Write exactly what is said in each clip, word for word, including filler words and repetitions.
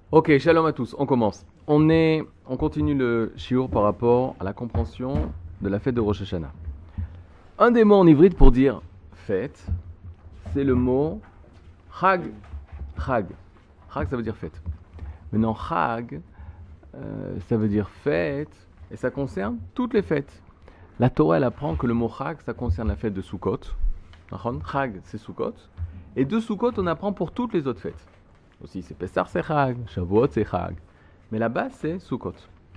Ok, shalom à tous, on commence. On, est, on continue le shiur par rapport à la compréhension de la fête de Rosh Hashanah. Un des mots en hybride pour dire fête, c'est le mot chag. Chag. Chag, ça veut dire fête. Maintenant, chag, euh, ça veut dire fête, et ça concerne toutes les fêtes. La Torah, elle apprend que le mot chag, ça concerne la fête de Sukkot. Chag, c'est Sukkot. Et de Sukkot, on apprend pour toutes les autres fêtes. Aussi, c'est Pessah, c'est Chag, Shavuot, c'est Chag. Mais là-bas, c'est Sukkot.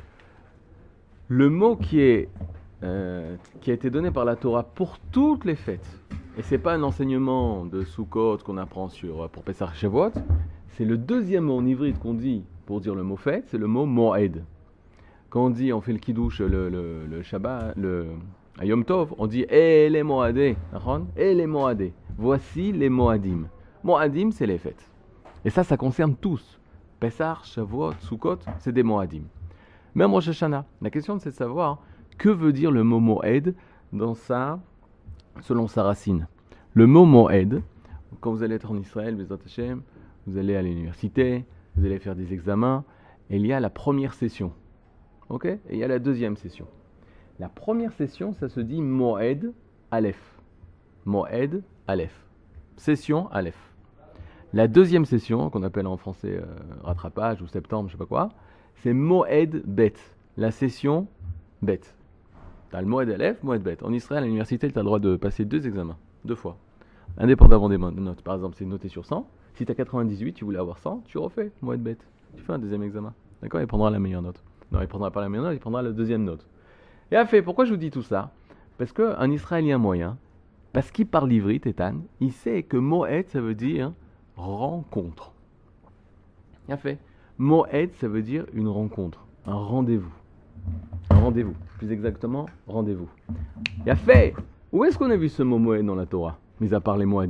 Le mot qui, est, euh, qui a été donné par la Torah pour toutes les fêtes, et c'est pas un enseignement de Sukkot qu'on apprend sur, pour Pessah, Shavuot, c'est le deuxième mot en hybride qu'on dit pour dire le mot fête, c'est le mot Moed. Quand on dit, on fait le Kiddush, le, le, le Shabbat, le à Yom Tov, on dit Eh les Moadé, Eh les Moadé. Voici les Moadim. Moadim, c'est les fêtes. Et ça, ça concerne tous. Pessah, Shavuot, Sukkot, c'est des Moadim. Même Rosh Hashanah. La question, c'est de savoir que veut dire le mot Moed dans sa, selon sa racine. Le mot Moed, quand vous allez être en Israël, vous allez à l'université, vous allez faire des examens, et il y a la première session. Ok ? Et il y a la deuxième session. La première session, ça se dit Moed Aleph. Moed Aleph. Session Aleph. La deuxième session, qu'on appelle en français euh, rattrapage ou septembre, je sais pas quoi, c'est Moed Bet, la session Bet. Tu as le Moed Aleph, Moed Bet. En Israël, à l'université, tu as le droit de passer deux examens, deux fois, indépendamment des notes. Par exemple, c'est noté sur cent. Si tu as quatre-vingt-dix-huit, tu voulais avoir cent, tu refais Moed Bet. Tu fais un deuxième examen. D'accord ? Il prendra la meilleure note. Non, il prendra pas la meilleure note, il prendra la deuxième note. Et à fait, pourquoi je vous dis tout ça ? Parce qu'un Israélien moyen, parce qu'il parle ivrit, Ethan, il sait que Moed, ça veut dire rencontre. Bien fait. Moed, ça veut dire une rencontre, un rendez-vous. Un rendez-vous, plus exactement, rendez-vous. Bien fait. Où est-ce qu'on a vu ce mot Moed dans la Torah, mis à part les Moadim ?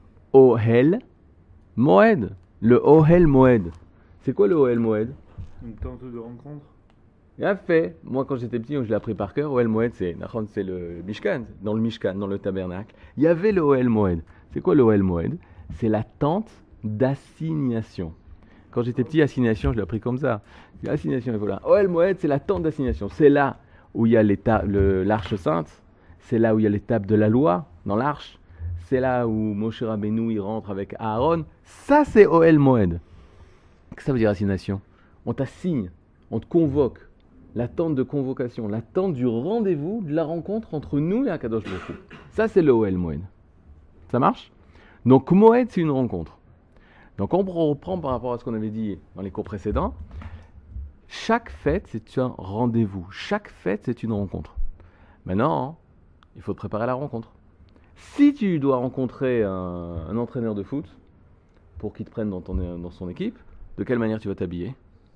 Ohel Moed. Le Ohel Moed. C'est quoi le Ohel Moed ? Une tente de rencontre. Bien fait. Moi, quand j'étais petit, je l'ai appris par cœur. Ohel Moed, c'est, c'est le Mishkan. Dans le Mishkan, dans le tabernacle, il y avait le Ohel Moed. C'est quoi le Ohel Moed ? C'est la tente d'assignation. Quand j'étais petit, assignation, je l'ai appris comme ça. Assignation, voilà. Ohel Moed, c'est la tente d'assignation. C'est là où il y a le, l'arche sainte. C'est là où il y a l'étape de la loi, dans l'arche. C'est là où Moshe Rabbeinu, il rentre avec Aaron. Ça, c'est Ohel Moed. Qu'est-ce que ça veut dire assignation ? On t'assigne, on te convoque. La tente de convocation, la tente du rendez-vous, de la rencontre entre nous et Akadosh Baruch Hu. Ça, c'est le Ohel Moed. Ça marche ? Donc, Moed, c'est une rencontre. Donc, on reprend par rapport à ce qu'on avait dit dans les cours précédents. Chaque fête, c'est un rendez-vous. Chaque fête, c'est une rencontre. Maintenant, il faut te préparer à la rencontre. Si tu dois rencontrer un, un entraîneur de foot pour qu'il te prenne dans, ton, dans son équipe, de quelle manière tu vas t'habiller ?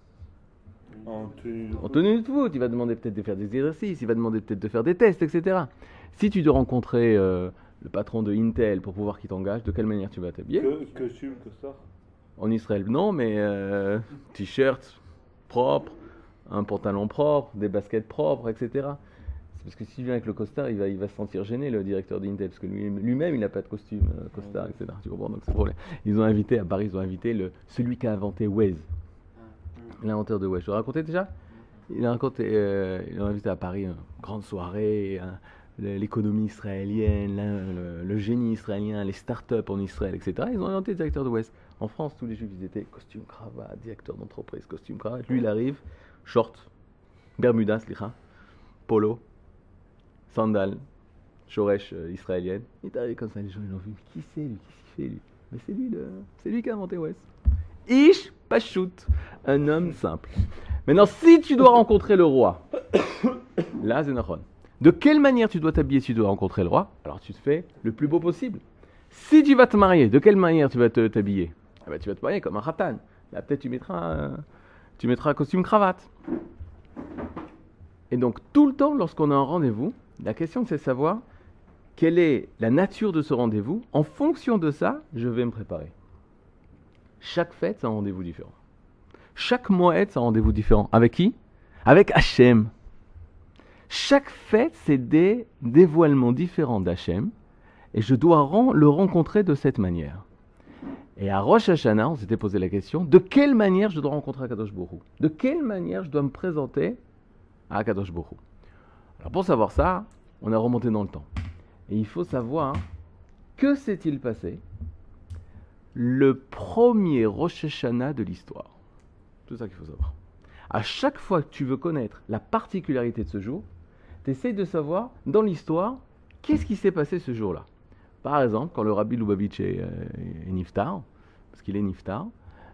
En tenue de En foot. tenue de foot. Il va demander peut-être de faire des exercices, il va demander peut-être de faire des tests, et cetera. Si tu dois rencontrer euh, le patron de Intel pour pouvoir qu'il t'engage, de quelle manière tu vas t'habiller ? Que, costume, costard. En Israël, non, mais euh, t-shirt propre, un pantalon propre, des baskets propres, et cetera. C'est parce que s'il vient avec le costard, il va, il va se sentir gêné, le directeur d'Intel, parce que lui, lui-même, il n'a pas de costume, euh, costard, et cetera. Tu comprends ? Donc c'est le problème. Ils ont invité, à Paris, ils ont invité le, celui qui a inventé Waze, l'inventeur de Waze. Je te racontais déjà ? Il a raconté, euh, il a invité à Paris une grande soirée, hein, l'économie israélienne, le, le génie israélien, les startups en Israël, et cetera. Ils ont inventé le directeur de Waze. En France, tous les juifs, ils étaient costume, cravate, directeur d'entreprise, costume, cravate. Lui, il arrive, short, bermuda, slicha, polo, sandales, shoresh euh, israélienne. Il est arrivé comme ça, les gens, ils l'ont vu. Qui c'est lui ? Qu'est-ce qu'il fait lui ? Mais c'est lui, le, c'est lui qui a inventé Waze. Ish Pachout, un homme simple. Maintenant, si tu dois rencontrer le roi, là, c'est Nachon. De quelle manière tu dois t'habiller si tu dois rencontrer le roi ? Alors, tu te fais le plus beau possible. Si tu vas te marier, de quelle manière tu vas te, t'habiller ? Ah ben, tu vas te marier comme un khatan. Là, peut-être tu mettras, euh, tu mettras un costume cravate. Et donc, tout le temps, lorsqu'on a un rendez-vous, la question, c'est de savoir quelle est la nature de ce rendez-vous. En fonction de ça, je vais me préparer. Chaque fête, c'est un rendez-vous différent. Chaque moed, c'est un rendez-vous différent. Avec qui ? Avec Hachem. Chaque fête, c'est des dévoilements différents d'Hachem. Et je dois ren- le rencontrer de cette manière. Et à Rosh Hashanah, on s'était posé la question, de quelle manière je dois rencontrer Akadosh Baruch Hu? De quelle manière je dois me présenter à Akadosh Baruch Hu? Alors pour savoir ça, on a remonté dans le temps. Et il faut savoir, que s'est-il passé le premier Rosh Hashanah de l'histoire? C'est ça qu'il faut savoir. À chaque fois que tu veux connaître la particularité de ce jour, tu essayes de savoir, dans l'histoire, qu'est-ce qui s'est passé ce jour-là. Par exemple, quand le Rabbi Lubavitch est, euh, est Niftar, parce qu'il est Niftar,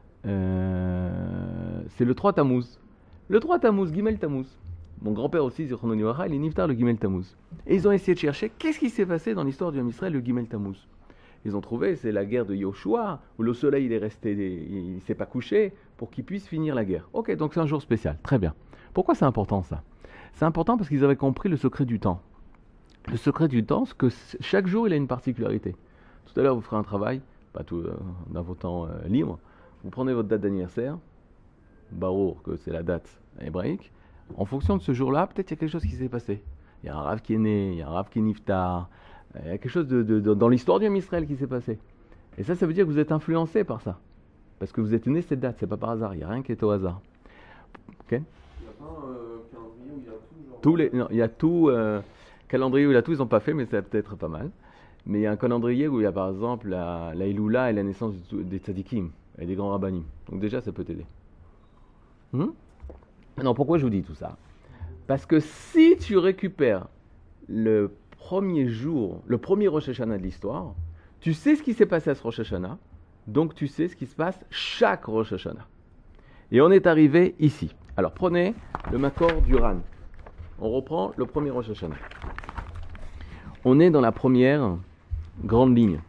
euh, c'est le trois Tammuz. Le trois Tammuz, Gimel Tammuz. Mon grand-père aussi, Zichrono Livracha, il est Niftar le Gimel Tammuz. Et ils ont essayé de chercher qu'est-ce qui s'est passé dans l'histoire du Ham Israël, le Gimel Tammuz. Ils ont trouvé, c'est la guerre de Yoshua, où le soleil il est resté, il ne s'est pas couché, pour qu'il puisse finir la guerre. Ok, donc c'est un jour spécial, très bien. Pourquoi c'est important ça? C'est important parce qu'ils avaient compris le secret du temps. Le secret du temps, c'est que chaque jour il a une particularité. Tout à l'heure vous ferez un travail, pas tout euh, dans vos temps euh, libres, vous prenez votre date d'anniversaire, Barour, que c'est la date hébraïque, en fonction de ce jour-là, peut-être il y a quelque chose qui s'est passé. Il y a un Rav qui est né, il y a un Rav qui est Niftar, il y a quelque chose de, de, de, dans l'histoire du Ham Israël qui s'est passé. Et ça, ça veut dire que vous êtes influencé par ça. Parce que vous êtes né cette date, c'est pas par hasard, il n'y a rien qui est au hasard. Ok? Il n'y a pas un euh, calendrier où il y a tout genre... Tous les, non, il y a tout, euh, calendrier où il y a tout, ils n'ont pas fait, mais c'est peut-être pas mal. Mais il y a un calendrier où il y a par exemple la, la Iloula et la naissance des tzadikim et des grands rabbanim. Donc déjà, ça peut t'aider. Hmm? Non, pourquoi je vous dis tout ça? Parce que si tu récupères le premier jour, le premier Rosh Hashanah de l'histoire, tu sais ce qui s'est passé à ce Rosh Hashanah, donc tu sais ce qui se passe chaque Rosh Hashanah. Et on est arrivé ici. Alors prenez le Makor du Ran. On reprend le premier Rosh Hashanah. On est dans la première grande ligne.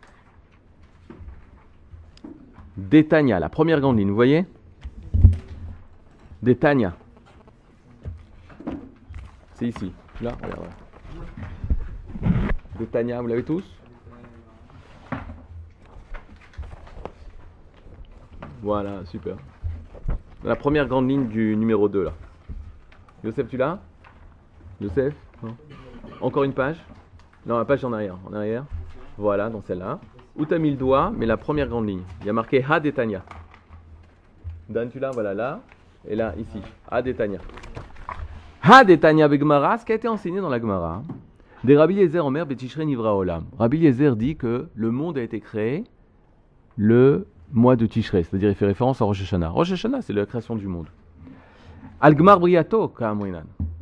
Détania, la première grande ligne, vous voyez? Détania. C'est ici. Là, regarde. Détania, vous l'avez tous? Voilà, super. La première grande ligne du numéro deux, là. Youssef, tu l'as? Youssef? Non. Encore une page? Non, la page en arrière. En arrière. Voilà, dans celle-là. Où t'as mis le doigt, mais la première grande ligne. Il y a marqué Ha Détania. Dan, tu l'as? Voilà, là. Et là, ici. Ha Détania. Ha Détania Begmara, ce qui a été enseigné dans la Gemara. Des Rabbi Eliezer Omer Betishrei Nivra Olam. Rabbi Eliezer dit que le monde a été créé le mois de Tishrei, c'est-à-dire il fait référence à Rosh Hashanah. Rosh Hashanah, c'est la création du monde. Al Gmar Briato Ka'amrinan.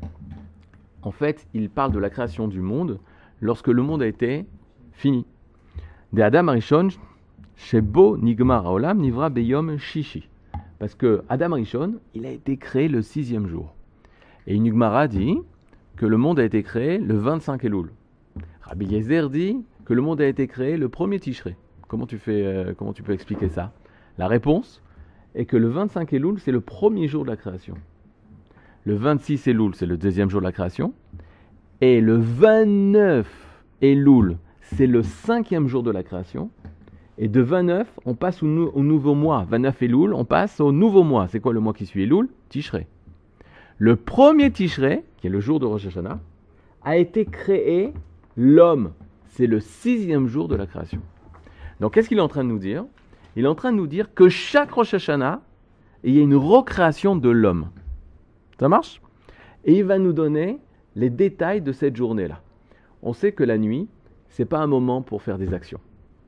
En fait, il parle de la création du monde lorsque le monde a été fini. De Adam Arishon Shebo Nigmar Olam Nivra Beyom Shishi. Parce que Adam Arishon, il a été créé le sixième jour. Et une Gemara dit que le monde a été créé le vingt-cinq Elul. Rabbi Eliezer dit que le monde a été créé le premier Tishrei. Comment tu fais, euh, comment tu peux expliquer ça? La réponse est que le vingt-cinq Elul, c'est le premier jour de la création. Le vingt-six Elul, c'est le deuxième jour de la création. Et le vingt-neuf Elul, c'est le cinquième jour de la création. Et de vingt-neuf, on passe au, nou- au nouveau mois. vingt-neuf Elul, on passe au nouveau mois. C'est quoi le mois qui suit Elul? Tishrei. Le premier Tishrei, qui est le jour de Rosh Hashanah, a été créé l'homme. C'est le sixième jour de la création. Donc, qu'est-ce qu'il est en train de nous dire? Il est en train de nous dire que chaque Rosh Hashanah, il y a une recréation de l'homme. Ça marche? Et il va nous donner les détails de cette journée-là. On sait que la nuit, ce n'est pas un moment pour faire des actions.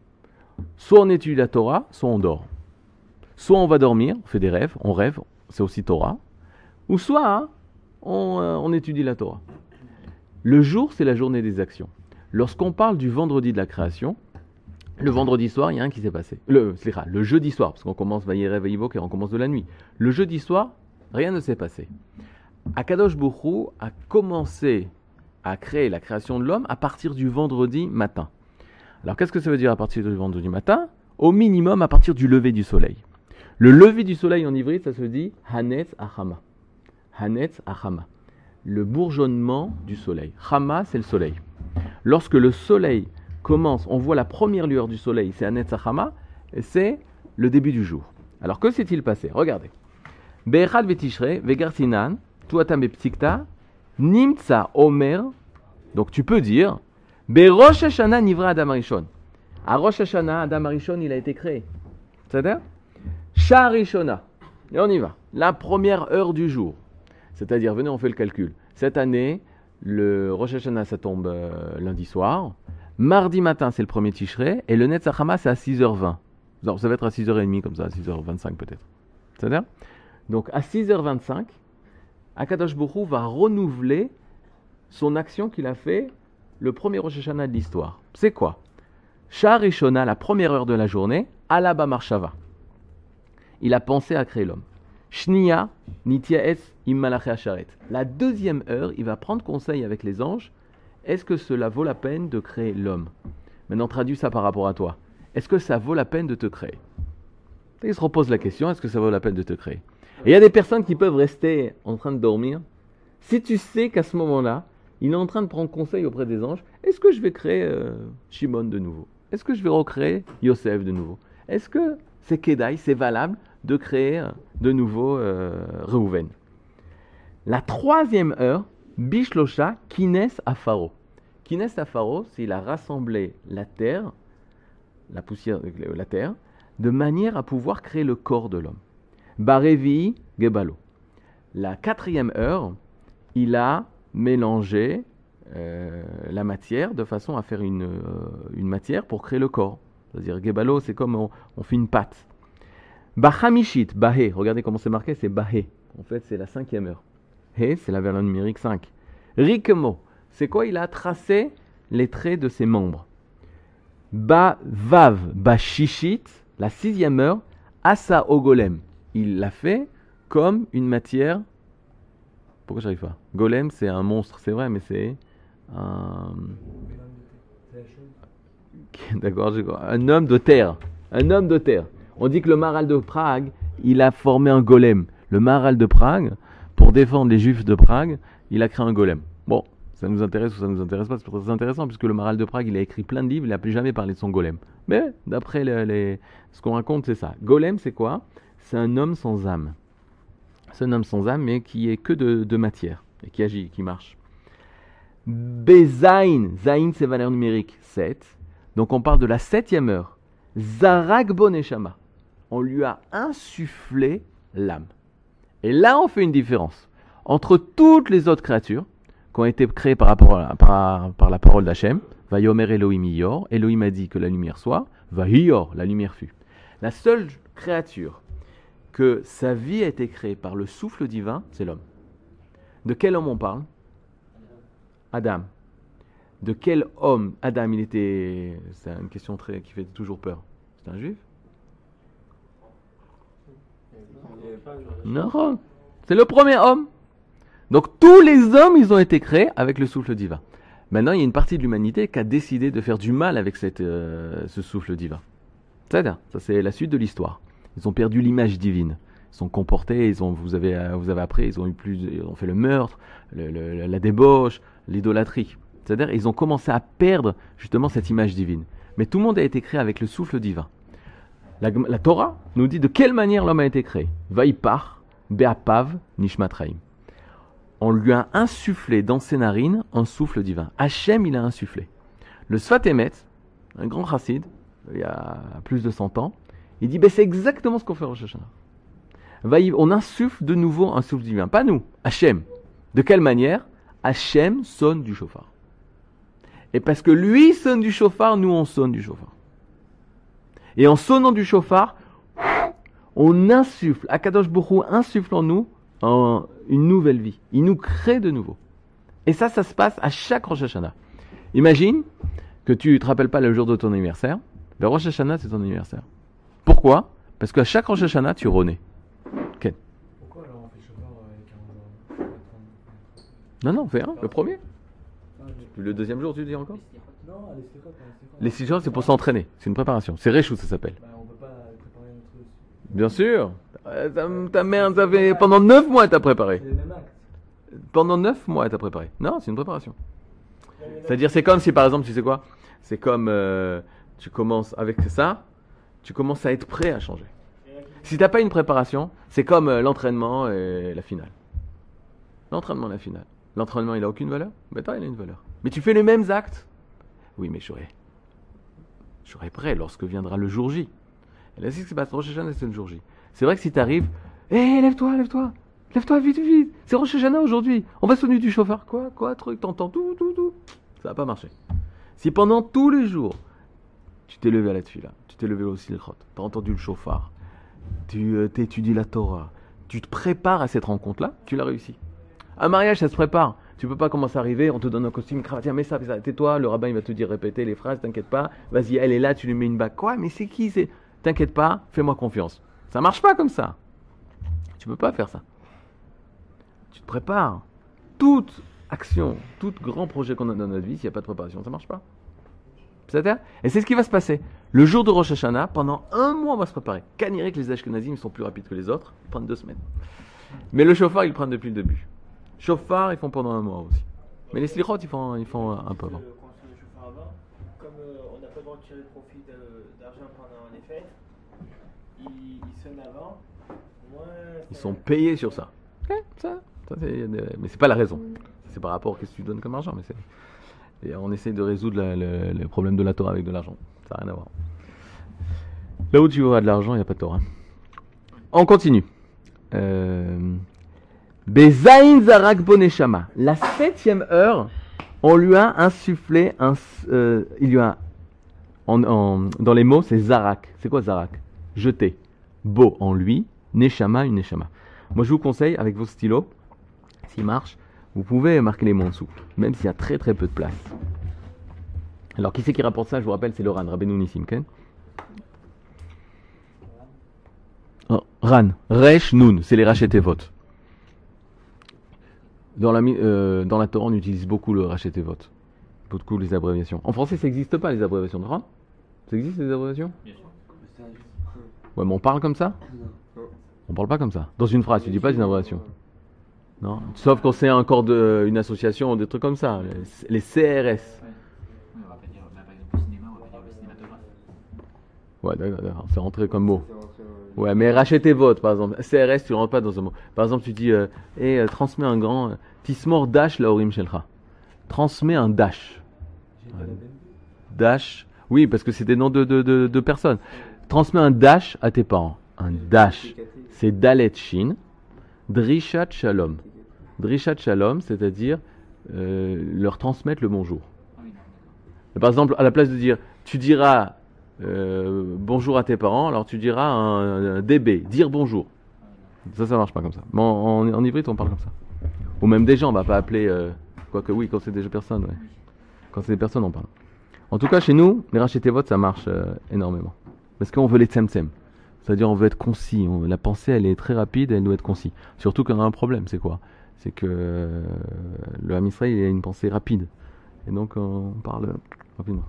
Soit on étudie la Torah, soit on dort. Soit on va dormir, on fait des rêves, on rêve, c'est aussi Torah. Ou soit hein, on, euh, on étudie la Torah. Le jour, c'est la journée des actions. Lorsqu'on parle du vendredi de la création, le vendredi soir, il y a rien qui s'est passé. Le, le jeudi soir, parce qu'on commence Vayerev et Yivok et on commence de la nuit. Le jeudi soir, rien ne s'est passé. Akadosh Baruch Hu a commencé à créer la création de l'homme à partir du vendredi matin. Alors qu'est-ce que ça veut dire à partir du vendredi matin? Au minimum à partir du lever du soleil. Le lever du soleil en ivrite, ça se dit Hanetz Achama. Hanetz Achama. Le bourgeonnement du soleil. Chama, c'est le soleil. Lorsque le soleil commence, on voit la première lueur du soleil, c'est Hanetz Achama, et c'est le début du jour. Alors que s'est-il passé? Regardez. Be'echad betishrei vegartinan tuatam beptikta nimtsa omer. Donc tu peux dire Be'rosh Hashanah nivra Adam Arishon. À Rosh Hashanah, Adam Arishon, il a été créé. C'est-à-dire Sharishona. Et on y va. La première heure du jour. C'est-à-dire, venez, on fait le calcul. Cette année, le Rosh Hashanah, ça tombe euh, lundi soir. Mardi matin, c'est le premier Tishrei. Et le Netzach Hama, c'est à six heures vingt. Non, ça va être à six heures trente, comme ça, à six heures vingt-cinq peut-être. C'est-à-dire donc, à six heures vingt-cinq, Akadosh Baruch Hu va renouveler son action qu'il a fait le premier Rosh Hashanah de l'histoire. C'est quoi? Shah Rishona, la première heure de la journée, Alaba Marshava. Il a pensé à créer l'homme. Shnia, Nityaes Immalaché Asharet. La deuxième heure, il va prendre conseil avec les anges. Est-ce que cela vaut la peine de créer l'homme? Maintenant, traduis ça par rapport à toi. Est-ce que ça vaut la peine de te créer? Il se repose la question, est-ce que ça vaut la peine de te créer? Et il y a des personnes qui peuvent rester en train de dormir. Si tu sais qu'à ce moment-là, il est en train de prendre conseil auprès des anges, est-ce que je vais créer euh, Shimon de nouveau? Est-ce que je vais recréer Yosef de nouveau? Est-ce que c'est Kedaï, c'est valable de créer de nouveau euh, Reuven? La troisième heure, Bishlosha, Kines Afaro. Kines Afaro, c'est il a rassemblé la terre, la poussière, la terre, de manière à pouvoir créer le corps de l'homme. Barevi Gebalo. La quatrième heure, il a mélangé euh, la matière de façon à faire une, euh, une matière pour créer le corps. C'est-à-dire, Gebalo, c'est comme on, on fait une pâte. Bachamishit, Bahé, regardez comment c'est marqué, c'est Bahé. En fait, c'est la cinquième heure. Hé, c'est la valeur numérique cinq. Rikemo, c'est quoi? Il a tracé les traits de ses membres. Ba Vav, Bashishit, la sixième heure, Asa Ogolem. Il l'a fait comme une matière. Pourquoi j'arrive pas? Golem, c'est un monstre, c'est vrai, mais c'est un. D'accord, un homme de terre. Un homme de terre. On dit que le Maharal de Prague, il a formé un golem. Le Maharal de Prague, pour défendre les Juifs de Prague, il a créé un golem. Bon, ça nous intéresse ou ça nous intéresse pas, c'est très intéressant, puisque le Maharal de Prague, il a écrit plein de livres, il n'a plus jamais parlé de son golem. Mais d'après les, les, ce qu'on raconte, c'est ça. Golem, c'est quoi? C'est un homme sans âme. C'est un homme sans âme, mais qui est que de, de matière, et qui agit, qui marche. Bezaïn, Zaïn, c'est valeur numérique sept. Donc on parle de la septième heure. Zarak Boneshama. On lui a insufflé l'âme. Et là, on fait une différence entre toutes les autres créatures qui ont été créées par, rapport à, par, par la parole d'Hachem. Vayomer Elohim Iyor. Elohim a dit que la lumière soit. Vahiyor, la lumière fut. La seule créature que sa vie a été créée par le souffle divin, c'est l'homme. De quel homme on parle? Adam. De quel homme Adam, il était... C'est une question très, qui fait toujours peur. C'est un juif? Non. C'est le premier homme. Donc tous les hommes, ils ont été créés avec le souffle divin. Maintenant, il y a une partie de l'humanité qui a décidé de faire du mal avec cette, euh, ce souffle divin. C'est-à-dire, ça c'est la suite de l'histoire. Ils ont perdu l'image divine. Ils sont comportés, ils ont, vous, avez, vous avez appris, ils ont, eu plus, ils ont fait le meurtre, le, le, la débauche, l'idolâtrie. C'est-à-dire, ils ont commencé à perdre justement cette image divine. Mais tout le monde a été créé avec le souffle divin. La, la Torah nous dit de quelle manière l'homme a été créé. Vaipar, Beapav, Nishmatraim. On lui a insufflé dans ses narines un souffle divin. Hachem, il a insufflé. Le Sfat Emet, un grand chassid, il y a plus de cent ans, il dit, ben, c'est exactement ce qu'on fait au Rosh Hashanah. On insuffle de nouveau un souffle divin. Pas nous, Hachem. De quelle manière? Hachem sonne du chauffard. Et parce que lui sonne du chauffard, nous on sonne du chauffard. Et en sonnant du chauffard, on insuffle, Akadosh Baruch Hu insuffle en nous en une nouvelle vie. Il nous crée de nouveau. Et ça, ça se passe à chaque Rosh Hashanah. Imagine que tu ne te rappelles pas le jour de ton anniversaire. Le Rosh Hashanah, c'est ton anniversaire. Pourquoi? Parce qu'à chaque Rosh Hashanah, tu renais. Okay. Pourquoi alors on fait chauffard avec un jour? Non, non, fais un, le premier. Le deuxième jour, tu dis encore? Non, les stérotes, les six jours, c'est pour s'entraîner. C'est une préparation. C'est Réchou, ça s'appelle. Bah, on peut pas préparer notre truc. Bien sûr. Euh, ta, ta mère, ça fait pendant neuf mois, elle t'a préparé. C'est le même acte. Pendant neuf mois, elle t'a préparé. Non, c'est une préparation. C'est-à-dire, c'est comme si, par exemple, tu sais quoi? C'est comme euh, tu commences avec ça, tu commences à être prêt à changer. Si tu n'as pas une préparation, c'est comme euh, l'entraînement et la finale. L'entraînement et la finale. L'entraînement, il n'a aucune valeur? Mais toi, il a une valeur. Mais tu fais les mêmes actes. Oui, mais je serai, je serai prêt lorsque viendra le jour J. Et là, c'est ce qui se passe. Rosh Hashanah, c'est le jour J. C'est vrai que si tu arrives, hé, lève-toi, lève-toi, lève-toi, vite, vite, c'est Rosh Hashanah aujourd'hui. On va sonner du chauffeur. Quoi, quoi, truc, t'entends tout, tout, tout. Ça va pas marcher. Si pendant tous les jours, tu t'es levé à la tefila, tu t'es levé au silchot, tu as entendu le chauffard, tu euh, t'étudies la Torah, tu te prépares à cette rencontre-là, tu l'as réussi. Un mariage, ça se prépare. Tu peux pas commencer à arriver, on te donne un costume, cravate, tiens, mets ça, mets ça, tais-toi, le rabbin il va te dire répéter les phrases, t'inquiète pas, vas-y, elle est là, tu lui mets une bague. Quoi, mais c'est qui c'est T'inquiète pas, fais-moi confiance. Ça marche pas comme ça. Tu peux pas faire ça. Tu te prépares. Toute action, tout grand projet qu'on a dans notre vie, s'il n'y a pas de préparation, ça marche pas. C'est-à-dire Et c'est ce qui va se passer. Le jour de Rosh Hashanah, pendant un mois, on va se préparer. Caniré que les Ashkenazim sont plus rapides que les autres, ils prennent deux semaines. Mais le chauffard, ils le prennent depuis le début. Chauffard, ils font pendant un mois aussi. Mais les slichot, ils font, ils font un peu avant. Quand on le chauffeur avant, comme euh, on n'a pas le droit de tirer profit de- d'argent pendant les fêtes, ils, ils sonnent avant. Moi, Ils ça- sont payés sur ça. Ouais, ça, ça c'est, mais c'est pas la raison. C'est par rapport à ce que tu donnes comme argent. Mais c'est, et on essaye de résoudre la- le, le problème de la Torah avec de l'argent. Ça n'a rien à voir. Là où tu auras de l'argent, il n'y a pas de Torah. On continue. Euh, Bezaïn Zarak Boneshama. La septième heure, on lui a insufflé, un, euh, il lui a, en, en- dans les mots, c'est Zarak. C'est quoi Zarak Jeter. Bo en lui, Neshama, une Neshama. Moi je vous conseille, avec vos stylos, s'il marche, vous pouvez marquer les mots en dessous, même s'il y a très très peu de place. Alors qui c'est qui rapporte ça? Je vous rappelle, c'est le Ran, Rabbeinu Nissim, Ken. Oh, Ran, Resh, Nun, c'est les Rachetevot. Dans la, mi- euh, dans la Torah, on utilise beaucoup le Rachetevot. Beaucoup les abréviations. En français, ça n'existe pas les abréviations de Ran? Ça existe les abréviations? Ouais, mais on parle comme ça? On parle pas comme ça. Dans une phrase, tu dis pas une abréviation. Non. Sauf quand c'est un corps de, une association ou des trucs comme ça. Les, les C R S. On va pas dire, bah, par exemple, au cinéma, on va pas dire le cinématographe. Ouais, d'accord, d'accord. C'est rentré comme mot. Ouais, mais rachetez vote, par exemple. C R S, tu ne rentres pas dans un mot. Par exemple, tu dis, euh, eh, euh, transmets un grand. Euh, Tismor dash la orim shelcha. Transmets un dash. J'ai pas la même. Dash. Oui, parce que c'est des noms de, de, de, de personnes. Transmets un dash à tes parents. Un dash. C'est Dalet Shin. Drishat Shalom. Drishat Shalom, c'est-à-dire euh, leur transmettre le bonjour. Ah oui, non, d'accord. Par exemple, à la place de dire, tu diras euh, bonjour à tes parents, alors tu diras un, un D B, dire bonjour. Ça, ça marche pas comme ça. Mais en, en, en ivrite, on parle comme ça. Ou même des gens, on va pas appeler. Euh, quoique oui, quand c'est des personnes, ouais. Quand c'est des personnes, on parle. En tout cas, chez nous, les racheter votes, ça marche euh, énormément. Parce qu'on veut les tsem-tsem. C'est-à-dire, on veut être concis. On- la pensée, elle est très rapide, elle doit être concis. Surtout qu'on a un problème, c'est quoi? C'est que euh, le Ham Israël, il a une pensée rapide. Et donc, on parle rapidement.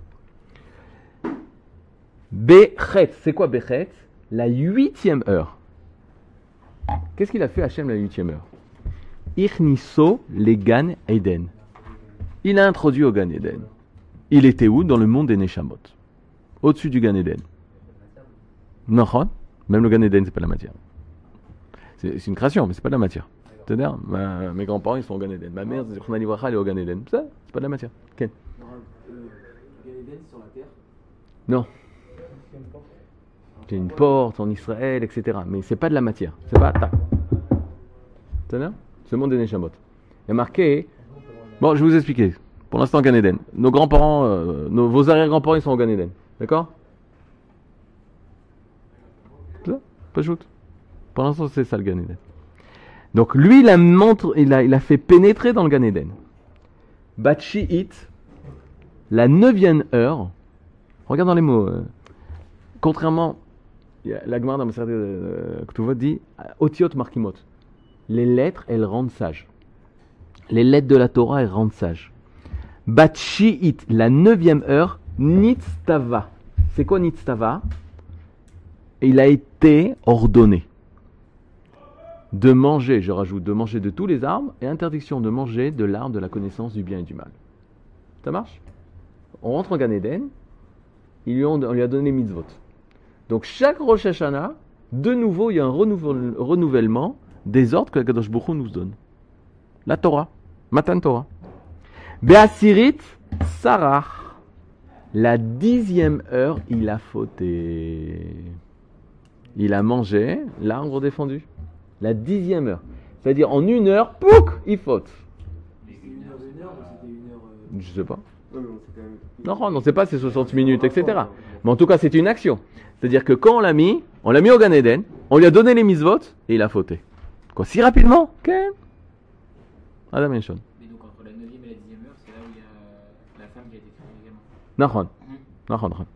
Bechet, c'est quoi Bechet? La huitième heure. Qu'est-ce qu'il a fait Hachem la huitième heure? Irniso le Gan Eden. Il a introduit au Gan Eden. Il était où? Dans le monde des Neshamot. Au-dessus du Gan Eden. Non, même le Gan Eden, c'est pas de la matière. C'est c'est une création, mais c'est pas de la matière. C'est-à-dire, ma- mes grands-parents, ils sont au Gan Eden. Ma mère, c'est elle est au Gan Eden. Ça, c'est pas de la matière. Ken. sur la terre. Non. C'est une porte en Israël, et cetera. Mais c'est pas de la matière. C'est pas tac. C'est-à-dire, c'est le monde des Neshamot. Il y a marqué. Bon, je vais vous expliquer. Pour l'instant, Gan Eden. Nos grands-parents, euh, nos, vos arrière-grands-parents, ils sont au Gan Eden. D'accord? C'est ça? Pas shoot. Pour l'instant, c'est ça le Gan Eden. Donc, lui, il a, montre, il a, il a fait pénétrer dans le Gan Eden. Batshi It, la neuvième heure. Regarde dans les mots. euh, contrairement, il y a- la Gemara dans Masechet euh, Ketuvot dit Otiot Markimot. Les lettres, elles rendent sages. Les lettres de la Torah, elles rendent sages. Batshi It, la neuvième heure, Nitztava. C'est quoi Nitztava? Il a été ordonné de manger, je rajoute, de manger de tous les arbres et interdiction de manger de l'arbre de la connaissance du bien et du mal. Ça marche? On rentre en Gan Eden, ils lui ont- on lui a donné les mitzvot. Donc chaque Rosh Hashanah, de nouveau, il y a un renouvel- renouvellement des ordres que la Kadosh Baruch Hu nous donne. La Torah, Matan Torah. Be'asirit Sarah, la dixième heure, il a fauté. il a mangé l'arbre défendu. La dixième heure. C'est-à-dire en une heure, pouc, il faute. Mais C'était une une heure, heure, une heure ou c'était une heure. euh, Je sais pas. Ouais, mais on sait quand même. Non, on ne sait pas, c'est soixante minutes, et cetera. Mais en tout cas, c'est une action. C'est-à-dire que quand on l'a mis, on l'a mis au Gan Eden, on lui a donné les mitzvot, et il a fauté. Quoi, si rapidement? Ok. Adam Enshon. Mais donc entre la neuvième et la dixième heure, c'est là où il y a la femme qui a été créée également. Nahon. Nahon, nahon.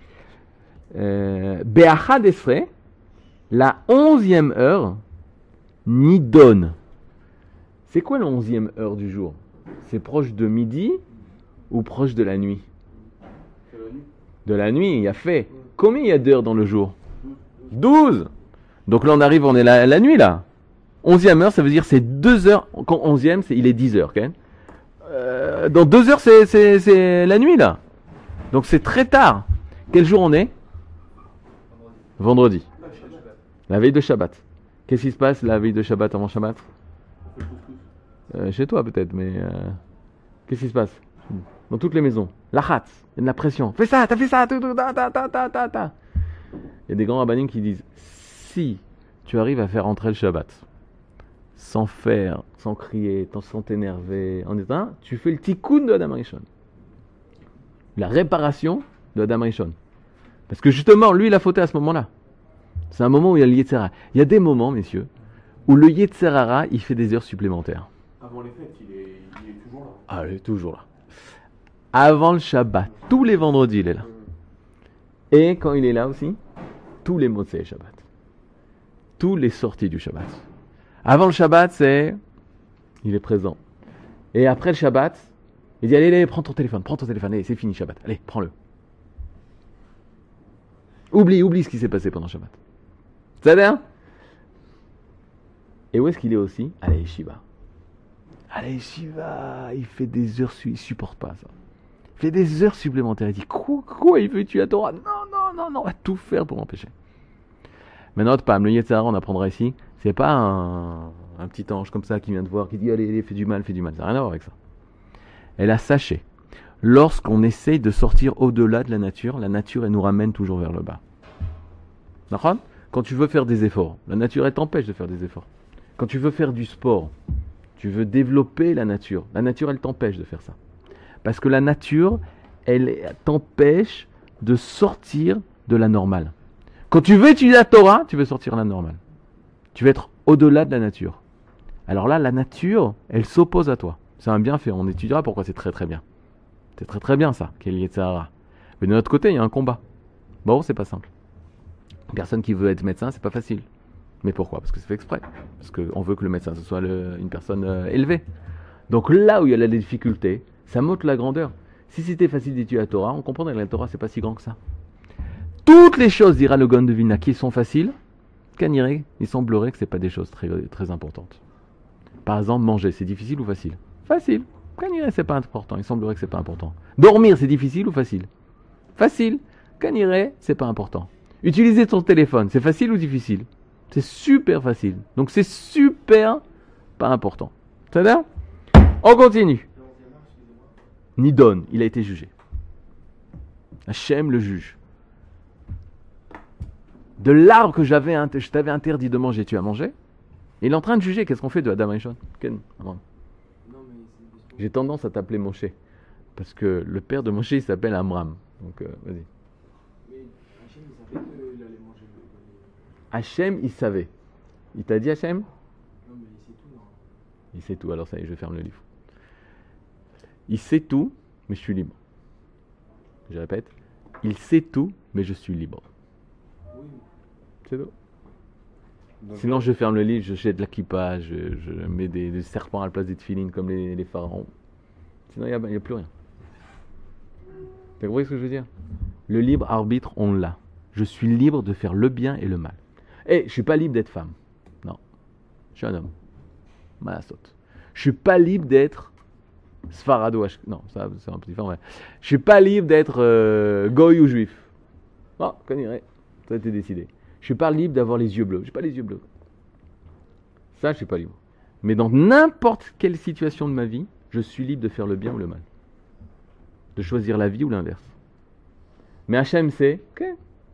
Euh, Be'achad Esre, la onzième heure, Nidon. C'est quoi la onzième heure du jour? C'est proche de midi ou proche de la nuit? C'est la nuit. De la nuit, il y a fait. Combien il y a d'heures dans le jour? douze. Donc là, on arrive, on est la, la nuit là. onzième heure, ça veut dire c'est deux heures. Quand onzième, c'est, il est dix heures. Okay, euh, dans deux heures, c'est, c'est, c'est la nuit là. Donc c'est très tard. Quel jour on est? Vendredi. La veille de Shabbat. Qu'est-ce qui se passe la veille de Shabbat avant Shabbat? euh, Chez toi peut-être, mais euh, qu'est-ce qui se passe dans toutes les maisons? La chatz, il y a de la pression. Fais ça, t'as fait ça, tout, tout, ta, ta, ta, ta, ta, ta. Il y a des grands rabbinim qui disent si tu arrives à faire entrer le Shabbat sans faire, sans crier, sans t'énerver, en disant, tu fais le tikkun de Adam Rishon. La réparation de Adam Rishon. Parce que justement, lui, il a fauté à ce moment-là. C'est un moment où il y a le Yetzer Hara. Il y a des moments, messieurs, où le Yetzer Hara, il fait des heures supplémentaires. Avant les fêtes, il est, il est toujours là. Ah, il est toujours là. Avant le Shabbat, tous les vendredis, il est là. Et quand il est là aussi, tous les Motzei Shabbat. Tous les sorties du Shabbat. Avant le Shabbat, c'est... il est présent. Et après le Shabbat, il dit, allez, allez, prends ton téléphone, prends ton téléphone, allez, c'est fini Shabbat, allez, prends-le. Oublie, oublie ce qui s'est passé pendant Shabbat. Ça va bien? Et où est-ce qu'il est aussi? À la yeshiva. À la yeshiva, il fait des heures, il supporte pas ça. Il fait des heures supplémentaires. Il dit, quoi, quoi, il veut tuer la Torah? Non, non, non, non, on va tout faire pour l'empêcher. Maintenant, Pam, le Yetzer Hara, on apprendra ici, c'est pas un, un petit ange comme ça qui vient te voir, qui dit, allez, allez, fais du mal, fais du mal. Ça n'a rien à voir avec ça. Elle a sachez, lorsqu'on essaye de sortir au-delà de la nature, la nature, elle nous ramène toujours vers le bas. D'accord? Quand tu veux faire des efforts, la nature, elle t'empêche de faire des efforts. Quand tu veux faire du sport, tu veux développer la nature, la nature, elle t'empêche de faire ça. Parce que la nature, elle t'empêche de sortir de la normale. Quand tu veux étudier la Torah, tu veux sortir de la normale. Tu veux être au-delà de la nature. Alors là, la nature, elle s'oppose à toi. C'est un bienfait, on étudiera pourquoi c'est très très bien. C'est très très bien ça, qu'est le Yetzer Hara. Mais de notre côté, il y a un combat. Bon, c'est pas simple. Une personne qui veut être médecin, c'est pas facile. Mais pourquoi? Parce que c'est fait exprès. Parce qu'on veut que le médecin ce soit le, une personne euh, élevée. Donc là où il y a la difficulté, ça montre la grandeur. Si c'était facile d'étudier la Torah, on comprendrait que la Torah c'est pas si grand que ça. Toutes les choses, dira le Gaon de Vilna, qui sont faciles, Kaniré, il semblerait que c'est pas des choses très, très importantes. Par exemple, manger, c'est difficile ou facile? Facile. Kaniré, c'est pas important. Il semblerait que c'est pas important. Dormir, c'est difficile ou facile? Facile. Kaniré, c'est pas important. Utiliser ton téléphone, c'est facile ou difficile? C'est super facile. Donc c'est super pas important. Ça va? On continue. Nidon, il a été jugé. Hachem le juge. De l'arbre que j'avais, je t'avais interdit de manger, tu as mangé. Il est en train de juger. Qu'est-ce qu'on fait de Adam Rishon? Ken, Non, mais c'est une question. j'ai tendance à t'appeler Moshe. Parce que le père de Moshe, il s'appelle Amram. Donc, euh, vas-y. Mais Hachem, il savait qu'il allait manger le. Hachem, il savait. Il t'a dit Hachem? Non, mais il sait tout, non. Il sait tout. Alors ça y est, je ferme le livre. Il sait tout, mais je suis libre. Je répète. Il sait tout, mais je suis libre. Oui, C'est tout. Donc, Sinon, je ferme le livre, je jette la kippa, je, je mets des, des serpents à la place des tefilines comme les, les pharaons. Sinon, il n'y a, a plus rien. T'as compris ce que je veux dire? Le libre arbitre, on l'a. Je suis libre de faire le bien et le mal. Et je suis pas libre d'être femme. Non. Je suis un homme. Malasot. Je suis pas libre d'être Sfarado. Non, ça c'est un peu différent. Ouais. Je suis pas libre d'être euh, goy ou juif. Non, qu'on irait. Ça a été décidé. Je suis pas libre d'avoir les yeux bleus. J'ai pas les yeux bleus. Ça, je suis pas libre. Mais dans n'importe quelle situation de ma vie, je suis libre de faire le bien ou le mal. De choisir la vie ou l'inverse. Mais Hachem sait, ok,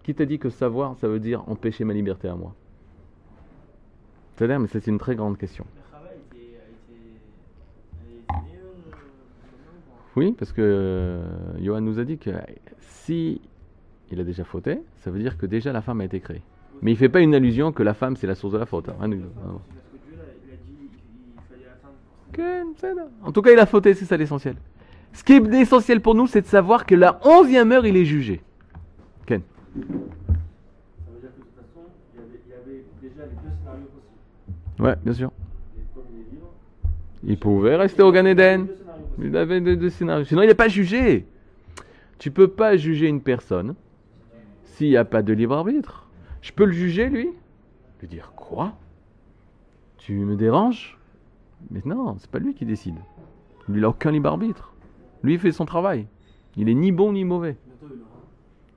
Qui t'a dit que savoir, ça veut dire empêcher ma liberté à moi? C'est-à-dire, mais ça, c'est une très grande question. Le travail était, a été, elle était née, euh, maintenant, Oui, parce que euh, Johan nous a dit que si il a déjà fauté, ça veut dire que déjà la femme a été créée. Mais il fait pas une allusion que la femme c'est la source de la faute. hein. Rien du tout. Non. parce que Dieu, là, il a dit qu'il fallait attendre pour se Ken, c'est là. En tout cas, il a fauté, c'est ça l'essentiel. Ce qui est essentiel pour nous, c'est de savoir que la onzième heure, il est jugé. Ken. Ça veut dire que de toute façon, il y avait, il y avait déjà les deux scénarios possibles. Ouais, bien sûr. Et comme il est libre, Il pouvait rester au Gan Eden. deux scénarios possibles. Il avait deux, deux scénarios. Sinon, il n'est pas jugé. Tu peux pas juger une personne s'il n'y a pas de libre arbitre. Je peux le juger, lui? Lui dire quoi? Tu me déranges? Mais non, c'est pas lui qui décide. Lui, il n'a aucun libre arbitre. Lui, il fait son travail. Il est ni bon ni mauvais. Bientôt il aura.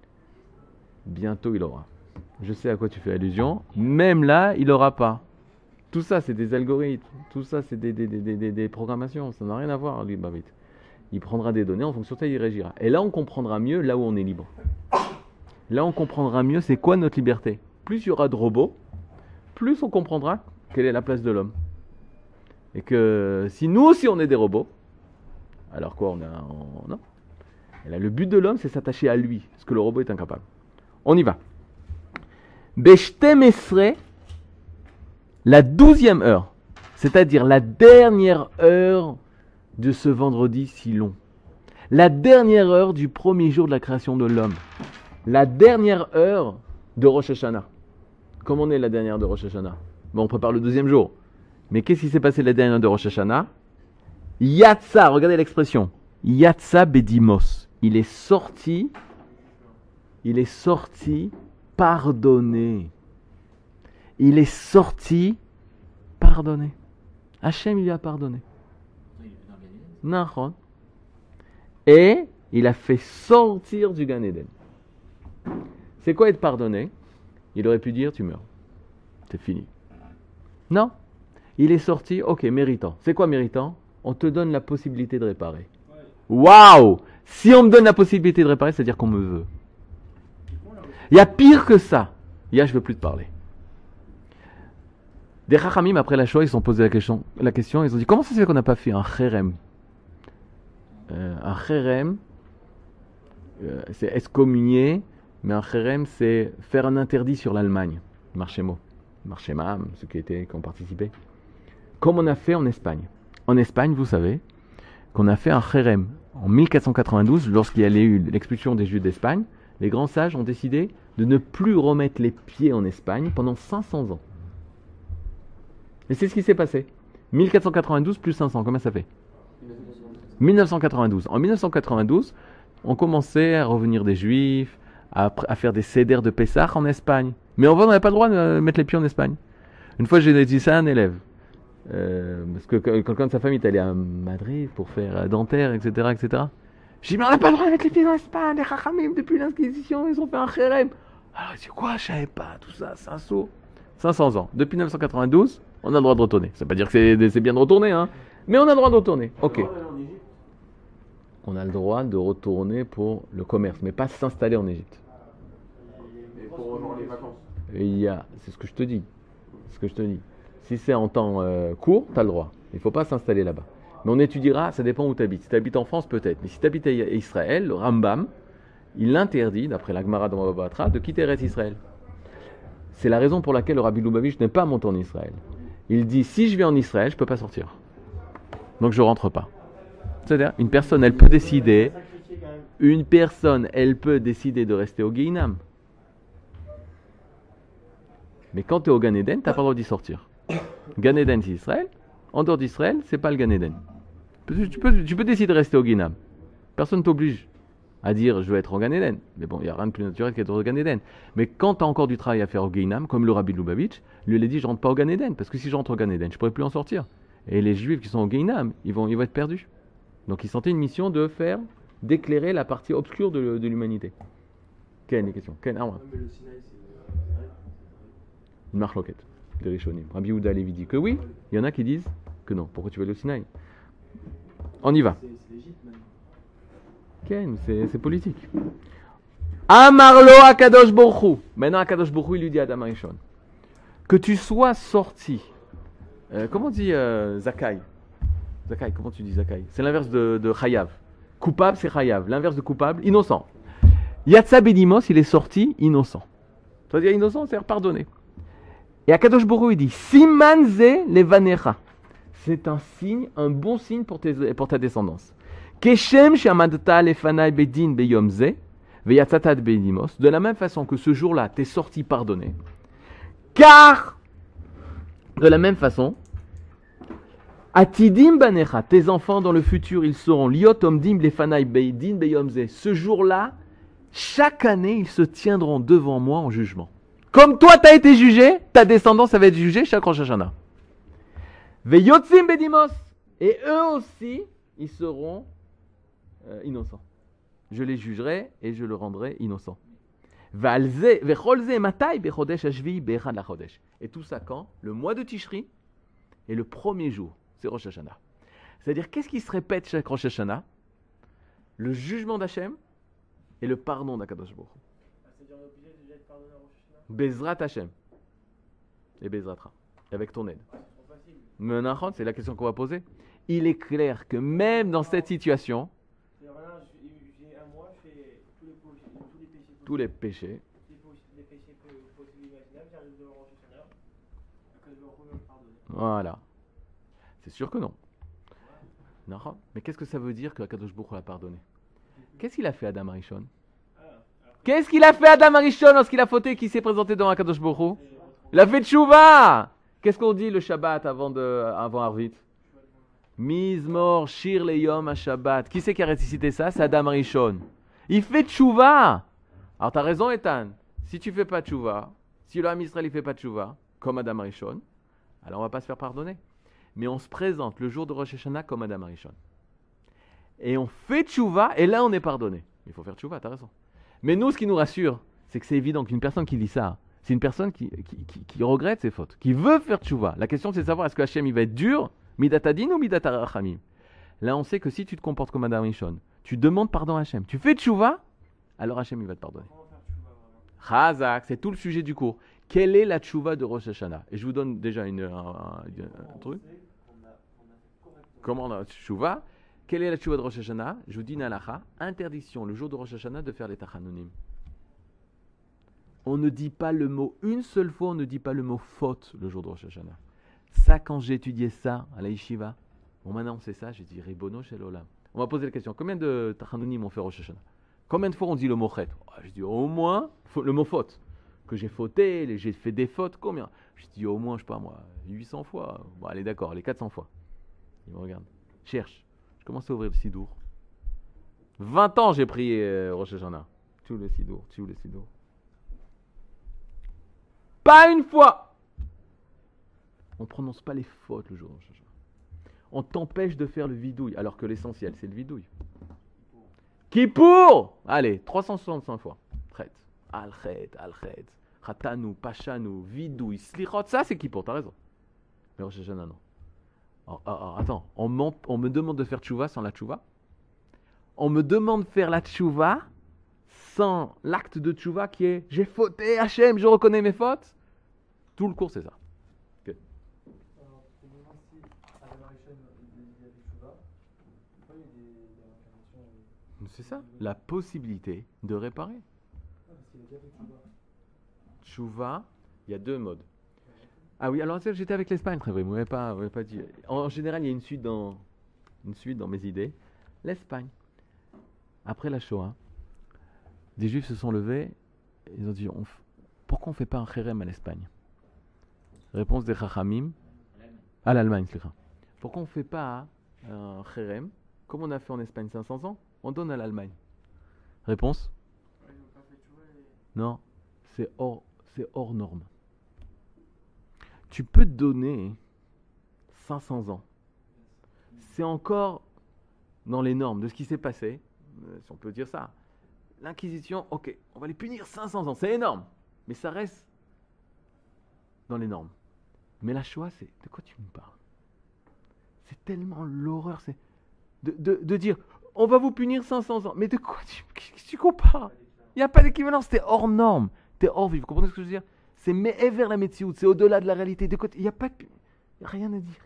Bientôt, il aura. Je sais à quoi tu fais allusion. Même là, il n'aura pas. Tout ça, c'est des algorithmes. Tout ça, c'est des, des, des, des, des- des programmations. Ça n'a rien à voir, le libre arbitre. Il prendra des données, en fonction de ça, il réagira. Et là, on comprendra mieux là où on est libre. Là, on comprendra mieux c'est quoi notre liberté. Plus il y aura de robots, plus on comprendra quelle est la place de l'homme. Et que si nous aussi on est des robots, alors quoi, on a... on- non. Et là, le but de l'homme, c'est s'attacher à lui, ce que le robot est incapable. On y va. Beshtem Esre, la douzième heure, c'est-à-dire la dernière heure de ce vendredi si long. La dernière heure du premier jour de la création de l'homme. La dernière heure de Rosh Hashanah. Comment on est la dernière de Rosh Hashanah? Bon, on prépare le deuxième jour. Mais qu'est-ce qui s'est passé la dernière de Rosh Hashanah? Yatsa, regardez l'expression. Yatsa Bedimos. Il est sorti, il est sorti pardonné. Il est sorti pardonné. Hachem, il lui a pardonné. Il est dans le Gan Eden. Nahon. Et il a fait sortir du Gan Eden. C'est quoi être pardonné? Il aurait pu dire tu meurs. C'est fini. Non. Il est sorti, ok, méritant. C'est quoi méritant? On te donne la possibilité de réparer. Waouh! Si on me donne la possibilité de réparer, c'est-à-dire qu'on me veut. Il y a pire que ça. Il y a je veux plus te parler. Des Chachamim, après la Shoah, ils se sont posé la question, la question, ils ont dit comment ça se fait qu'on n'a pas fait un Cherem? Euh, un Cherem, euh, c'est excommunier, mais un Cherem, c'est faire un interdit sur l'Allemagne. Marchémo, Marchémam, ceux qui, étaient, qui ont participé. Comme on a fait en Espagne. En Espagne, vous savez, qu'on a fait un Cherem. En mille quatre cent quatre-vingt-douze, lorsqu'il y a eu l'expulsion des Juifs d'Espagne, les grands sages ont décidé de ne plus remettre les pieds en Espagne pendant cinq cents ans. Et c'est ce qui s'est passé. mille quatre cent quatre-vingt-douze plus cinq cents, combien ça fait? mille neuf cent quatre-vingt-douze. En mille neuf cent quatre-vingt-douze, on commençait à revenir des Juifs, à, à faire des cédères de Pessah en Espagne. Mais on n'avait pas le droit de mettre les pieds en Espagne. Une fois, j'ai dit ça à un élève. Euh, parce que quelqu'un de sa famille est allé à Madrid pour faire dentaire, et cetera, et cetera. J'ai dit, mais on n'a pas le droit de mettre les pieds en Espagne, les Chachamim, depuis l'Inquisition, ils ont fait un Cherem. Alors, il dit, quoi, je savais pas, tout ça, c'est un saut. cinq cents ans. Depuis mille neuf cent quatre-vingt-douze, on a le droit de retourner. Ça veut pas dire que c'est, c'est bien de retourner, hein. Mais on a le droit de retourner. Ok. On a le droit de retourner pour le commerce, mais pas s'installer en Égypte. Et pour rejoindre les vacances. Et il y a, c'est ce que je te dis. C'est ce que je te dis. Si c'est en temps euh, court, tu as le droit. Il ne faut pas s'installer là-bas. Mais on étudiera, ça dépend où tu habites. Si tu habites en France, peut-être. Mais si tu habites à Israël, le Rambam, il interdit, d'après la Gemara dans Baba Batra, de quitter Eretz Israël. C'est la raison pour laquelle le Rabbi Lubavitch n'est pas monté en Israël. Il dit, si je vais en Israël, je ne peux pas sortir. Donc je ne rentre pas. C'est-à-dire, une personne, elle peut décider, une personne, elle peut décider de rester au Guéinam. Mais quand tu es au Gan Eden, tu n'as pas le droit d'y sortir. Gan Eden, c'est Israël. En dehors d'Israël, c'est pas le Gan Eden. Tu peux, tu peux décider de rester au Guéinam. Personne ne t'oblige à dire je veux être au Gan Eden. Mais bon, il n'y a rien de plus naturel qu'être au Gan Eden. Mais quand tu as encore du travail à faire au Guéinam, comme le Rabbi Lubavitch, lui il a dit je rentre pas au Gan Eden. Parce que si je rentre au Gan Eden, je ne pourrai plus en sortir. Et les Juifs qui sont au Guéinam, ils vont, ils vont être perdus. Donc ils sentaient une mission de faire, d'éclairer la partie obscure de, de l'humanité. Quelle est la question? Quelle arme? Mais le Sinaï, c'est vrai. Une marloquette de Rishonim. Rabbi Yehuda Levi dit que oui, il y en a qui disent que non. Pourquoi tu vas aller au Sinaï? On y va. C'est c'est l'Égypte maintenant. Ken, c'est, c'est politique. Amarlo Akadosh Baruch Hu. Maintenant, Akadosh Baruch Hu, il lui dit à Adam Arishon que tu sois sorti. Euh, comment on dit euh, Zakai Zakai, comment tu dis Zakai? C'est l'inverse de, de Chayav. Coupable, c'est Chayav. L'inverse de coupable, innocent. Yatsa Benimos, il est sorti innocent. Ça veut dire innocent, c'est-à-dire pardonné. Et Akadosh Baruch Hu, il dit Siman ze levanecha. C'est un signe, un bon signe pour, tes, pour ta descendance. Keshem shamadta lefanai bedin beyom ze. De la même façon que ce jour-là, t'es sorti pardonné. Car, de la même façon, Atidim banecha, tes enfants dans le futur, ils seront liot omdim lefanai beidin beyomze. Ce jour-là, chaque année, ils se tiendront devant moi en jugement. Comme toi, t'as été jugé, ta descendance va être jugée chaque Rosh Hashanah. Veyotzim bedimos. Et eux aussi, ils seront euh, innocents. Je les jugerai et je le rendrai innocent. Et tout ça quand? Le mois de Tishri et le premier jour, c'est Rosh Hashanah. C'est-à-dire, qu'est-ce qui se répète chaque Rosh Hashanah? Le jugement d'Hachem et le pardon d'Akadosh Baruch Hu. C'est-à-dire, on est obligé de déjà être pardonné à Rosh Hashanah. Bezrat Hachem. Et Bezratra. Avec ton aide. Ouais, c'est trop facile. Menachon, c'est la question qu'on va poser. Il est clair que même dans cette situation, C'est-à-dire, voilà, j'ai j'ai un mois, je fais tous les, po- tous les péchés tous les péchés, les, po- les péchés po- possibles et imaginables, j'arrive devant Rosh Hashanah, que je vais encore me pardonner. voilà. C'est sûr que non. Menachon. Mais qu'est-ce que ça veut dire que Akadosh Baruch Hu l'a pardonné? Qu'est-ce qu'il a fait Adam Arishon? Ah, après, Qu'est-ce qu'il a fait Adam Arishon lorsqu'il a fauté et qu'il s'est présenté devant Akadosh Baruch Hu? Il a fait tchouva. Qu'est-ce qu'on dit le Shabbat avant, de, avant Arvit? Mizmor Shir Leyom HaShabbat. Qui c'est qui a récité ça? C'est Adam Arishon. Il fait tchouva. Alors t'as raison Ethan. Si tu fais pas tchouva, si le Ham Israël il fait pas tchouva, comme Adam Arishon, alors on va pas se faire pardonner. Mais on se présente le jour de Rosh Hashanah comme Adam Arishon. Et on fait tchouva et là on est pardonné. Il faut faire tchouva, t'as raison. Mais nous, ce qui nous rassure, c'est que c'est évident qu'une personne qui dit ça, c'est une personne qui, qui, qui, qui regrette ses fautes, qui veut faire tchouva. La question c'est de savoir est-ce que Hachem il va être dur, midatadin ou midatarachamim. Là on sait que si tu te comportes comme Adam Arishon, tu demandes pardon à Hachem, tu fais tchouva, alors Hachem il va te pardonner. comment faire tchouva vraiment? Chazak, c'est tout le sujet du cours. Quelle est la tchouva de Rosh Hashanah? Et je vous donne déjà une, un, un- un truc. Comment on a tchouva? Quelle est la tchouva de Rosh Hashanah? Je vous dis une halakha, interdiction le jour de Rosh Hashanah de faire les tachanonim. On ne dit pas le mot, une seule fois on ne dit pas le mot faute le jour de Rosh Hashanah. Ça, quand j'ai étudié ça à la yeshiva, bon maintenant on sait ça, j'ai dit Ribono shel olam. On m'a posé la question, combien de tachanonim on fait Rosh Hashanah? Combien de fois on dit le mot chet? Oh, j'ai dit au moins faut- le mot faute. Que j'ai fauté, les- j'ai fait des fautes, combien? J'ai dit au moins, je sais pas moi, huit cents fois. Bon allez d'accord, les quatre cents fois. Il me regarde. Cherche. Je commence à ouvrir le sidour. vingt ans j'ai prié euh, Rosh Hashanah. Tout le sidour, tout le sidour. Pas une fois. On ne prononce pas les fautes le jour de Rosh Hashanah. On t'empêche de faire le vidouille, alors que l'essentiel c'est le vidouille. Kippour. Allez, trois cent soixante-cinq fois. Chet. Al-Chet, Al-Chet. Khatanu, Pachanu, vidouille, slichot. Ça c'est Kippour, t'as raison. Mais Rosh Hashanah non. Alors, alors, attends, on, m'en- on me demande de faire tchouva sans la tchouva. On me demande de faire la tchouva sans l'acte de tchouva qui est j'ai fauté, Hachem, je reconnais mes fautes. Tout le cours c'est ça. Ok. Alors, pour moi, si Adam Arishon il il a fait Tchouva, pourquoi il y a des, des réincarnations euh, C'est ça, la possibilité de réparer. Ah, parce qu'il a déjà fait Tchouva. Tchouva, il y a deux modes. Ah oui, alors j'étais avec l'Espagne, très vrai, vous m'avez pas, vous m'avez pas dit. En général, il y a une suite dans, une suite dans mes idées. L'Espagne. Après la Shoah, des Juifs se sont levés, et ils ont dit, on f- pourquoi on ne fait pas un kherem à l'Espagne? Réponse des Chachamim, à l'Allemagne, c'est vrai. Pourquoi on ne fait pas un kherem, comme on a fait en Espagne cinq cents ans, on donne à l'Allemagne? Réponse? Ouais, ils n'ont pas fait tchouva et... Non, c'est hors, c'est hors norme. Tu peux donner cinq cents ans. C'est encore dans les normes de ce qui s'est passé, euh, si on peut dire ça. L'Inquisition, ok, on va les punir cinq cents ans, c'est énorme, mais ça reste dans les normes. Mais la Shoah, c'est de quoi tu me parles? C'est tellement l'horreur, c'est de, de, de dire on va vous punir cinq cents ans, mais de quoi tu, qu'est-ce que tu compares? Il n'y a pas d'équivalence, t'es hors norme, t'es hors vie. Vous comprenez ce que je veux dire? C'est mais vers la métiout, c'est au-delà de la réalité. De côté, il n'y a pas de, y a rien à dire.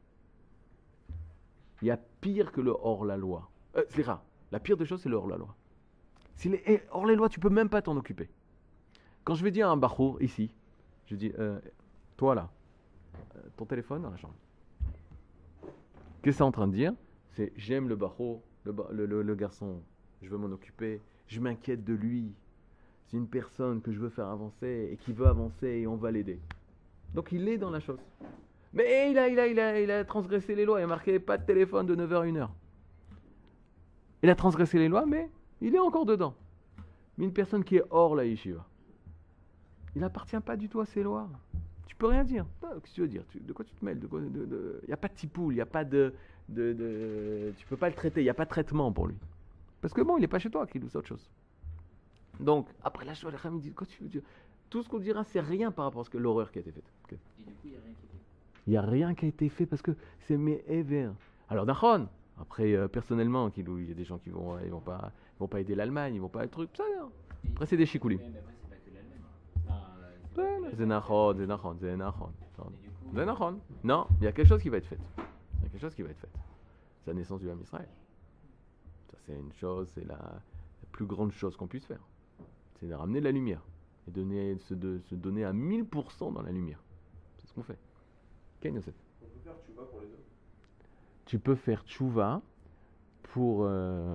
Il y a pire que le hors-la-loi. Euh, c'est rare. La pire des choses, c'est le hors-la-loi. S'il est hors-les-lois, tu peux même pas t'en occuper. Quand je vais dire à un bachour, ici, je dis, euh, toi là, euh, ton téléphone dans la chambre. Qu'est-ce que c'est en train de dire? C'est, j'aime le bachour, le, le, le, le garçon, je veux m'en occuper, je m'inquiète de lui. C'est une personne que je veux faire avancer et qui veut avancer et on va l'aider. Donc il est dans la chose. Mais il a, il a, il a, il a transgressé les lois, il a marqué pas de téléphone de neuf heures à une heure. Il a transgressé les lois, mais il est encore dedans. Mais une personne qui est hors la yeshiva, il n'appartient pas du tout à ces lois. Tu peux rien dire. Qu'est-ce que tu veux dire? De quoi tu te mêles? Il n'y a pas de tipoule, il n'y a pas de, de, de... Tu peux pas le traiter, il n'y a pas de traitement pour lui. Parce que bon, il n'est pas chez toi, qu'il ou c'est autre chose. Donc, après la chose, les me dit, quoi tu veux dire? Tout ce qu'on dira, c'est rien par rapport à ce que l'horreur qui a été faite. Okay. Et du coup, il n'y a rien qui était. Il n'y a rien qui a été fait parce que c'est mes éver. Alors, Nachon, après, euh, personnellement, il y a des gens qui vont, ils vont pas, ils vont pas aider l'Allemagne, ils vont pas le truc, ça. Hein. Après, c'est des chicoulis. Mais après, c'est pas que l'Allemagne. Enfin, C'est Nachon, c'est Nachon, c'est Nachon. C'est Nachon. Non, il y a quelque chose qui va être fait. Il y a quelque chose qui va être fait. C'est la naissance du Ham Israël. Ça, c'est une chose, c'est la, la plus grande chose qu'on puisse faire. C'est de ramener de la lumière et donner, se, de, se donner à mille pour cent dans la lumière. C'est ce qu'on fait. Ken Yosef. On peut faire tchouva pour les autres. Tu peux faire tchouva pour, euh,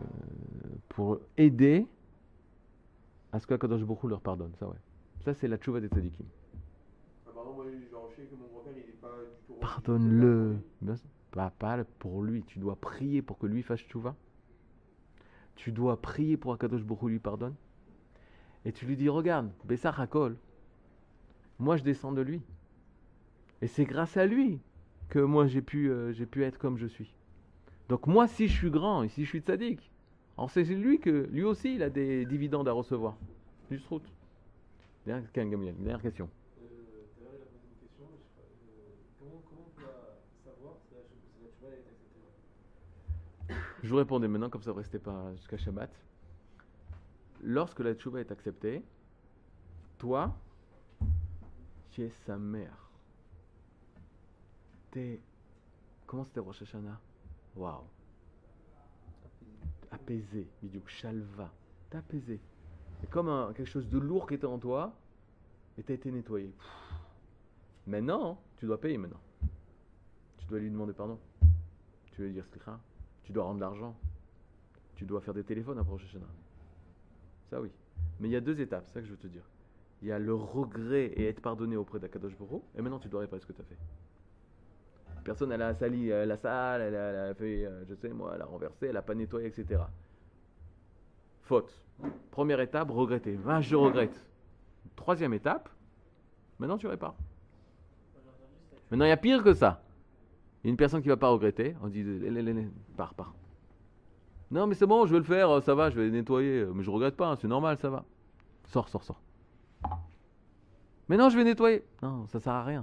pour aider à ce que Kadosh Baruch Hu leur pardonne. Ça, ouais. Ça, c'est la tchouva des tzadikim. Ah, par exemple, moi, genre, je sais que mon grand-père, il n'est pas du tout... Pardonne-le. Pas, pas pour lui. Tu dois prier pour que lui fasse tchouva. Tu dois prier pour que Kadosh Baruch Hu lui pardonne. Et tu lui dis, regarde, Bessar Hakol, moi je descends de lui. Et c'est grâce à lui que moi j'ai pu, euh, j'ai pu être comme je suis. Donc moi, si je suis grand et si je suis tzaddik, alors c'est lui que, lui aussi, il a des dividendes à recevoir. Juste route. Dernière, dernière question. Euh, tout à l'heure, il a posé une question, je sais pas, euh, comment, comment on peut la savoir si la, si la tchouva est acceptée? Je vous répondais maintenant, comme ça ne restait pas jusqu'à Shabbat. Lorsque la tchouva est acceptée, toi, tu es sa mère. T'es... Comment c'était Rosh Hashanah? Waouh. Apaisé. Bidiouk, shalva. T'es apaisé. C'est comme un, quelque chose de lourd qui était en toi et t'as été nettoyé. Pff. Maintenant, tu dois payer maintenant. Tu dois lui demander pardon. Tu veux lui dire slicha. Tu dois rendre l'argent. Tu dois faire des téléphones après Rosh Hashanah. Ça oui. Mais il y a deux étapes, c'est ça que je veux te dire. Il y a le regret et être pardonné auprès d'Akadosh Baruch Hu, et maintenant tu dois réparer ce que tu as fait. Personne, elle a sali euh, la salle, elle a, elle a fait, euh, je sais moi, elle a renversé, elle a pas nettoyé, et cetera. Faute. Première étape, regretter. Ah, je regrette. Troisième étape, maintenant tu répares. Maintenant il y a pire que ça. Il y a une personne qui ne va pas regretter, on dit, pars, pars. Non, mais c'est bon, je vais le faire, ça va, je vais nettoyer. Mais je regrette pas, hein, c'est normal, ça va. Sors, sors, sors. Mais non, je vais nettoyer. Non, ça sert à rien.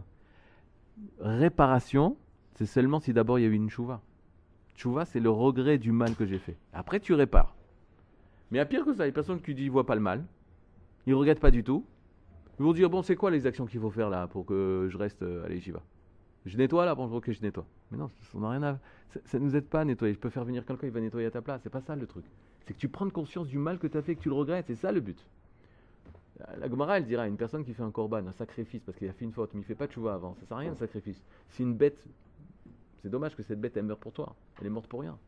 Réparation, c'est seulement si d'abord il y a eu une tchouva. Tchouva, c'est le regret du mal que j'ai fait. Après, tu répares. Mais il y a pire que ça, les personnes qui ne voient pas le mal, ils ne regrettent pas du tout. Ils vont dire, bon, c'est quoi les actions qu'il faut faire là pour que je reste à l'Yeshiva? Je nettoie là, bon, ok, je nettoie. Mais non, ça n'a rien à... Ça ne nous aide pas à nettoyer. Je peux faire venir quelqu'un, il va nettoyer à ta place. C'est pas ça le truc. C'est que tu prends conscience du mal que tu as fait, que tu le regrettes. C'est ça le but. La Gemara, elle dira, une personne qui fait un korban, un sacrifice, parce qu'il a fait une faute, mais il ne fait pas de tchouva avant, ça sert à rien le sacrifice. Si une bête, c'est dommage que cette bête, elle meurt pour toi. Elle est morte pour rien.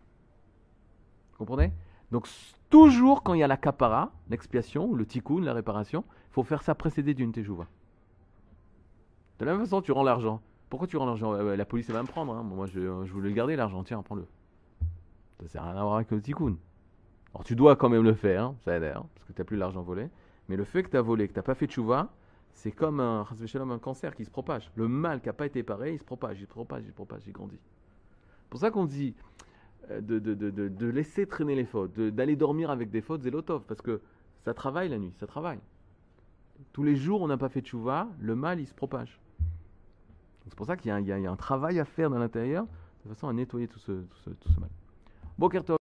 Vous comprenez? Donc, toujours quand il y a la kapara, l'expiation, ou le tikkun, la réparation, il faut faire ça précédé d'une teshuvah. De la même façon, tu rends l'argent. Pourquoi tu rends l'argent? euh, La police elle va me prendre. Hein. Moi, je, je voulais le garder, l'argent. Tiens, prends-le. Ça sert à rien à voir avec le tikkun. Alors, tu dois quand même le faire, hein, ça aide, hein, parce que tu n'as plus l'argent volé. Mais le fait que tu as volé, que tu n'as pas fait de tchouva, c'est comme un, un cancer qui se propage. Le mal qui n'a pas été paré, il se propage, il se propage, il se propage, il grandit. C'est pour ça qu'on dit euh, de, de, de, de, de laisser traîner les fautes, de, d'aller dormir avec des fautes, zélotov, parce que ça travaille la nuit, ça travaille. Tous les jours, on n'a pas fait de tchouva, le mal, il se propage. C'est pour ça qu'il y a, il y a, il y a un travail à faire dans l'intérieur, de façon à nettoyer tout ce, tout ce, tout ce mal. Boker Tov.